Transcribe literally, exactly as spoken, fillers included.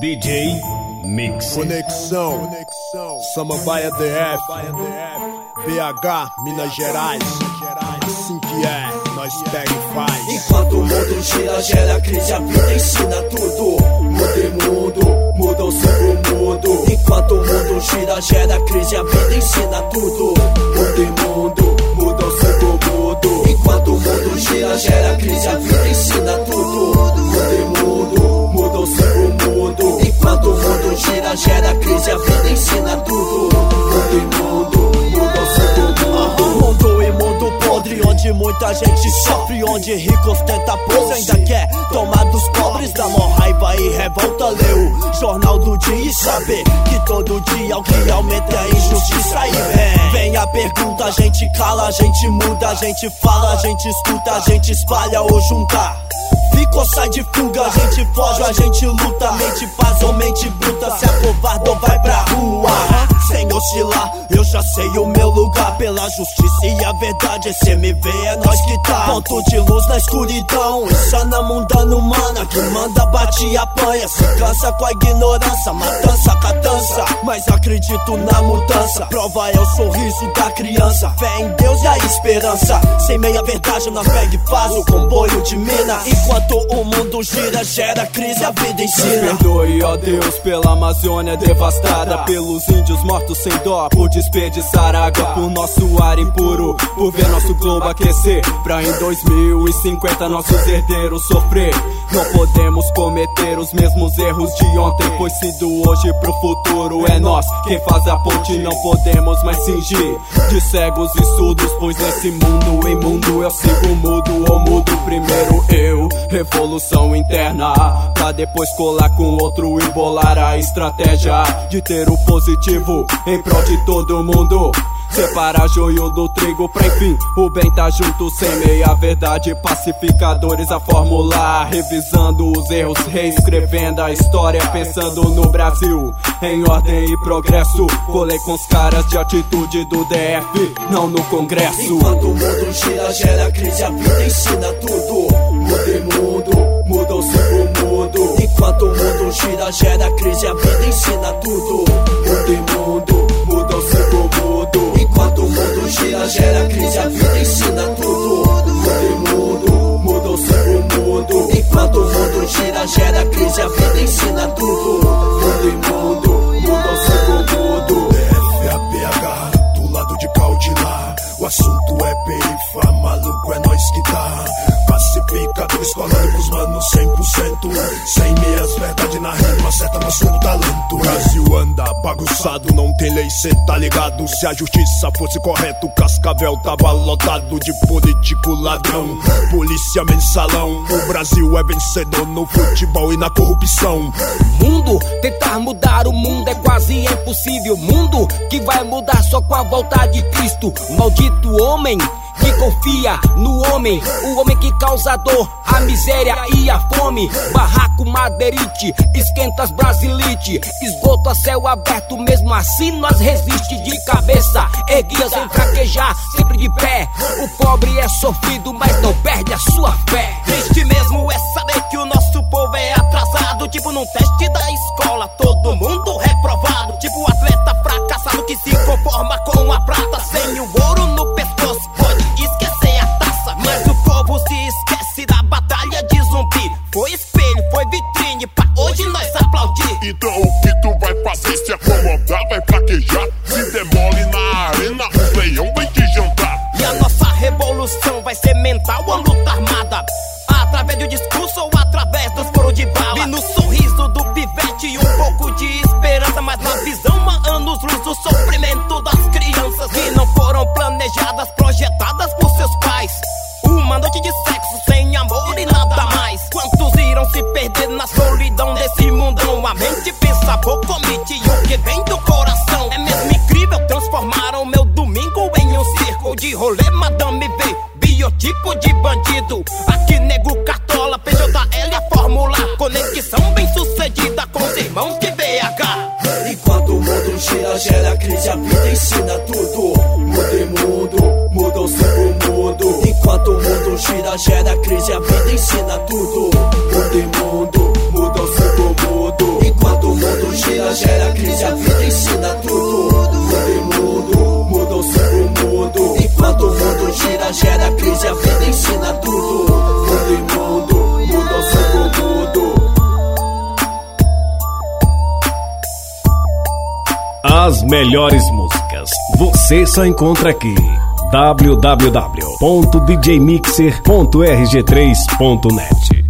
D J Mix. Conexão, Samambaia D F, B H, Minas Gerais. Assim que é, nós pega e faz. Enquanto o mundo gira, gera crise, a vida ensina tudo. Muda e mundo, muda o seu mundo. Enquanto o mundo gira, gera crise, a vida ensina tudo. Muda e mundo, muda o seu mundo. Enquanto o mundo gira, gera crise, a vida ensina tudo. Muda e mundo, muda o seu mundo. Enquanto o mundo gira, gera crise, a vida ensina tudo. Muda e mundo, muda o seu mundo. Mundo e mundo podre, onde muita gente sofre, onde ricos tenta pose, ainda quer tomar dos pobres, dá mó raiva e revolta. Leu Jornal do Dia e saber que todo dia o que aumenta é a injustiça. E vem, vem a pergunta, a gente cala, a gente muda, a gente fala, a gente escuta, a gente espalha ou junta. Fica ou sai de fuga, a gente foge, a gente luta. Mente faz ou mente bruta, se acovardou vai pra rua. Sem oscilar, eu já sei o meu lugar. Pela justiça e a verdade, esse M V é nós que tá. Ponto de luz na escuridão, insana mundana humana. Que manda, bate e apanha, se cansa com a ignorância. Matança, catança, mas acredito na mudança. Prova é o sorriso da criança, fé em Deus e a esperança. Sem meia verdade nós pega e faz o comboio de mina. Enquanto o mundo gira, gera crise, a vida ensina. Perdoe, ó Deus, pela Amazônia devastada, pelos índios mortos sem dó, por desperdiçar água, por nosso ar impuro, por ver nosso globo aquecer, pra em dois mil e cinquenta nossos herdeiros sofrer. Não podemos cometer os mesmos erros de ontem, pois se do hoje pro futuro é nós quem faz a ponte. Não podemos mais fingir de cegos e surdos, pois nesse mundo imundo eu sigo mudo ou mudo primeiro eu. Revolução interna, pra depois colar com outro e bolar a estratégia de ter o positivo em prol de todo mundo. Separa joio do trigo pra enfim o bem tá junto, sem meia verdade. Pacificadores a formular, revisando os erros, reescrevendo a história, pensando no Brasil em ordem e progresso. Colei com os caras de atitude do D F, não no Congresso. Enquanto o mundo gira, gera crise, a vida ensina tudo. Muda e mundo, muda o seu mundo. Enquanto o mundo gira, gera crise, a vida ensina tudo. Muda e mundo, muda o seu mundo. Enquanto o mundo gira, gera crise, a vida ensina tudo. Muda e mundo, muda o seu mundo. Enquanto o mundo gira, gera crise, a vida ensina tudo. Muda e mundo, muda o seu mundo. D F A B H, do lado de cá ou de lá. O assunto é perifa, maluco é nós que tá. Pacificadores colando pros manos cem por cento. Sem meias, verdade na rima, acerta nosso talento. Brasil anda bagunçado, não tem lei, cê tá ligado. Se a justiça fosse correta, o Cascavel tava lotado de político ladrão, polícia mensalão. O Brasil é vencedor no futebol e na corrupção. Mundo, tentar mudar o mundo é quase impossível. Mundo que vai mudar só com a volta de Cristo. Maldito homem que confia no homem, o homem que causa dor, a miséria e a fome. Barraco, madeirite, esquentas, brasilite, esgoto a céu aberto, mesmo assim nós resiste. De cabeça erguida sem fraquejar, sempre de pé. O pobre é sofrido, mas não perde a sua fé. Triste mesmo é saber que o nosso povo é atrasado, tipo num teste da escola, todo mundo reprovado. Tipo atleta fracassado que se conforma com a prata, sem o ouro no pescoço, pode esquecer a taça. Mas o povo se esquece da batalha de zumbi. Foi espelho, foi vitrine, pra hoje nós aplaudir. Então o que tu vai fazer? Se acomodar, vai fraquejar. Se demole na arena, o leão vai te jantar. E a nossa revolução vai ser mental ou luta armada? Através do discurso ou através dos foros de bala? E no sorriso do pivete um pouco de esperança, mas na visão há anos-luz do sofrimento das crianças que não foram planejadas, projetadas por seus pais. Uma noite de sexo sem amor e nada mais. Quantos irão se perder na solidão desse mundão? A mente pensa, pouco omite, e o que vem do coração é mesmo incrível. Transformaram meu domingo em um circo de rolê, madame V, biotipo de bandido. Aqui nego cartola, P J L a fórmula, conexão bem sucedida com os irmãos de B H. Enquanto o mundo gira, gera crise, a vida ensina tudo. Muda e mundo, muda o seu mundo. Enquanto o mundo gira, gera crise, a vida ensina tudo. Muda e mundo, muda o seu mundo. Enquanto As melhores músicas você só encontra aqui. w w w ponto d j mixer ponto r g três ponto net